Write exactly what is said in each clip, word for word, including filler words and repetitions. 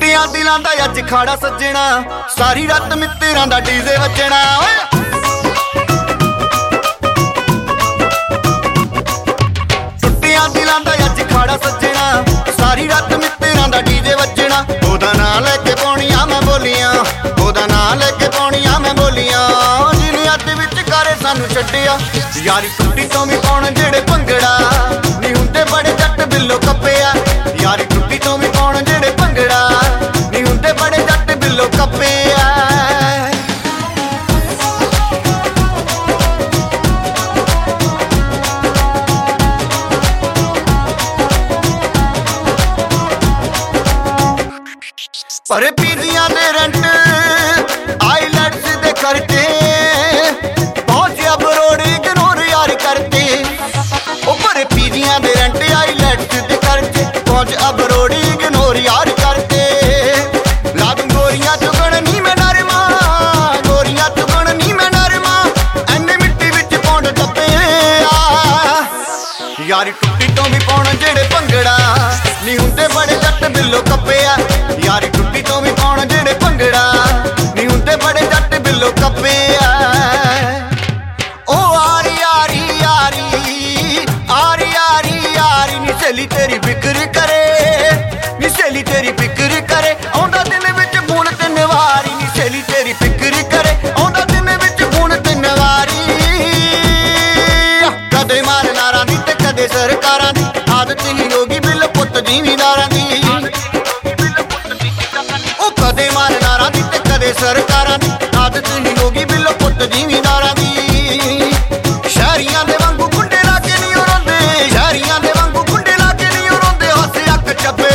ਟੁੱਟਿਆਂ ਦਿਲਾਂ ਦਾ ਅੱਜ ਖਾੜਾ ਸੱਜਣਾ, ਸਾਰੀ ਰਾਤ ਮਿੱਤਰਾਂ ਦਾ ਡੀਜ਼ੇ ਵੱਜਣਾ। ਟੁੱਟਿਆਂ ਦਿਲਾਂ ਦਾ ਅੱਜ ਖਾੜਾ ਸੱਜਣਾ, ਸਾਰੀ ਰਾਤ ਮਿੱਤਰਾਂ ਦਾ ਡੀਜ਼ੇ ਵੱਜਣਾ। ਉਹਦਾ ਨਾਂ ਲੈ ਕੇ ਪਾਉਣੀਆਂ ਮੈਂ ਬੋਲੀਆਂ, ਉਹਦਾ ਨਾਂ ਲੈ ਕੇ ਪਾਉਣੀਆਂ ਮੈਂ ਬੋਲੀਆਂ। ਜਿਹਨੇ ਅੱਧ ਵਿੱਚ ਕਾਰੇ ਸਾਨੂੰ ਛੱਡਿਆ, ਯਾਰੀ ਟੁੱਟੀ ਤੋਂ ਵੀ ਪਾਉਣ ਜਿਹੜੇ ਭੰਗੜਾ। ਨਹੀਂ ਹੁੰਦੇ ਬੜੇ ਜੱਟ ਬਿੱਲੋ ਕੱਪਿਆ, ਯਾਰੀ ਟੁੱਟੀ ਤੋਂ ਵੀ ਪਾਉਣ ਜਿਹੜੇ ਭੰਗੜਾ। ਨਹੀਂ ਹੁੰਦੇ ਬੜੇ ਜੱਟ ਬਿੱਲੋ ਕੱਪਿਆ। ਭਰੇ ਪੀਜ਼ੀਆਂ ਦੇ ਰੈਂਟ, ਆਈਲੈਟਸ ਦੇ ਖਰਚੇ, ਪਹੁੰਚਿਆ ਬਰੋੜ ਇਗਨੋਰ ਯਾਰ ਕਰਤੇ। ਉਹ ਭਰੇ ਪੀਜ਼ੀਆਂ ਦੇ ਰੈਂਟ, ਆਈਲੈਟਸ ਦੇ ਖਰਚੇ, ਪਹੁੰਚ ਅਬਰੋੜ ਇਗਨੋਰ ਯਾਰ ਕਰਤੇ। ਲਾ ਦੂੰ ਗੋਰੀਆਂ ਚੁਗਣ ਨੀ ਮੈਂ ਨਰਮਾ, ਗੋਰੀਆਂ ਚੁਗਣ ਨੀ ਮੈਂ ਨਰਮਾ। ਐਨੇ ਮਿੱਟੀ ਵਿੱਚ ਪੌਂਡ ਦੱਬੇ ਆ, ਯਾਰੀ ਟੁੱਟੀ ਤੋਂ ਵੀ ਪਾਉਣ ਜਿਹੜੇ ਭੰਗੜਾ। ਨਹੀਂ ਹੁੰਦੇ ਬੜੇ ਜੱਟ ਬਿੱਲੋ ਕੱਪਿਆ, ਯਾਰੀ ਟੁੱਟੀ ਤੋਂ ਵੀ ਪਾਉਣ ਜਿਹੜੇ ਭੰਗੜਾ। ਨਹੀਂ ਹੁੰਦੇ ਬੜੇ ਜੱਟ ਬਿੱਲੋ ਕੱਪਿਆ। ਉਹ ਆਰੀ ਆਰੀ ਯਾਰੀ, ਆਰੀ ਆਰੀ ਯਾਰੀ ਨੀ ਸਹੇਲੀ ਤੇਰੀ ਫਿਕਰ ਕਰੇ, ਨੀ ਸਹੇਲੀ ਤੇਰੀ ਫਿਕਰ ਕਰੇ। ਆਉਂਦਾ ਦਿਨ ਵਿੱਚ ਫੋਨ ਤਿੰਨ ਵਾਰੀ, ਨੀ ਸਹੇਲੀ ਤੇਰੀ ਫਿਕਰ ਕਰੇ। ਆਉਂਦਾ ਦਿਨ ਵਿੱਚ ਫੋਨ ਤਿੰਨ ਵਾਰੀ। ਕਦੇ ਮਾਰ ਨਾਰਾਂ ਦੀ ਤੇ ਕਦੇ ਸਰਕਾਰਾਂ ਦੀ, ਆਦਤ ਹੀ ਹੋ ਗਈ ਬਿੱਲ ਪੁੱਤ ਜ਼ਿਮੀਂਦਾਰਾਂ ਦੀ। ਉਹ ਕਦੇ ਮਾਰ ਨਾਰਾਂ ਦੀ ਤੇ ਕਦੇ ਸਰਕਾਰਾਂ ਦੀ, ਆਦਤ ਹੀ ਹੋ ਗਈ ਬਿੱਲ ਪੁੱਤ ਜ਼ਿਮੀਂਦਾਰਾਂ ਦੀ। ਸ਼ਹਿਰੀਆਂ ਦੇ ਵਾਂਗੂ ਗੁੰਡੇ ਲਾ ਕੇ ਨਹੀਂ ਰੋਂਦੇ, ਸ਼ਹਿਰੀਆਂ ਦੇ ਵਾਂਗੂ ਗੁੰਡੇ ਲਾ ਕੇ ਨਹੀਂ ਰੋਂਦੇ। ਹੱਸ ਅੱਖ ਚੱਬੇ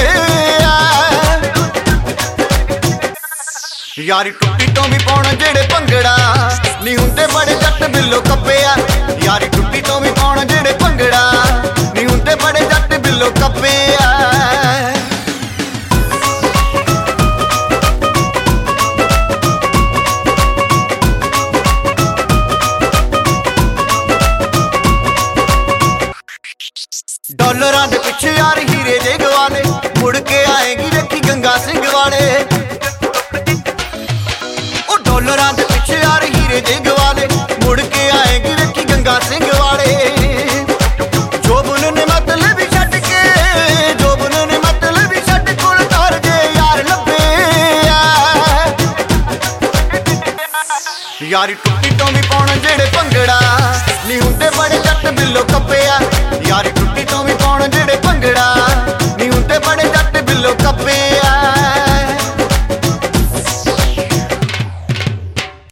ਯਾਰੀ ਟੁੱਟੀ ਤੋਂ ਵੀ ਪਾਉਣ ਜਿਹੜੇ ਭੰਗੜਾ। ਨਹੀਂ ਹੁੰਦੇ ਬੜੇ ਜੱਟ ਬਿੱਲੋ ਕੱਪਿਆ, ਯਾਰੀ ਟੁੱਟੀ ਤੋਂ ਵੀ ਪਾਉਣ ਜਿਹੜੇ ਭੰਗੜਾ। ਨਹੀਂ ਹੁੰਦੇ ਬੜੇ ਜੱਟ ਬਿੱਲੋ ਕੱਪਿਆ। ਡਾਲਰਾਂ ਦੇ ਪਿੱਛੇ ਯਾਰ ਹੀਰੇ ਦੇ ਗਵਾਲੇ, ਮੁੜ ਕੇ ਆਏਗੀ ਵੇਖੀ ਗੰਗਾ ਸਿੰਘ ਵਾਲੇ। ਉਹ ਡਾਲਰਾਂ ਦੇ ਪਿੱਛੇ ਯਾਰ ਹੀਰੇ ਦੇ ਗਵਾਲੇ, ਮੁੜ ਕੇ ਆਏਗੀ ਵੇਖੀ ਗੰਗਾ ਸਿੰਘ ਵਾਲੇ। ਜੋਬਨ ਨੇ ਮਤਲਬ ਵੀ ਛੱਡ ਕੇ, ਜੋਬਨ ਨੇ ਮਤਲਬ ਵੀ ਛੱਡ ਕੋਲ ਤਾਰ ਜੇ ਯਾਰ ਲੱਭੇ ਆ। ਯਾਰੀ ਟੁੱਟੀ ਤੋਂ ਵੀ ਪਾਉਣ ਜਿਹੜੇ ਭੰਗੜਾ। ਨਹੀਂ ਹੁੰਦੇ ਬੜੇ ਜੱਟ ਬਿੱਲੋ ਕੱਪਿਆ,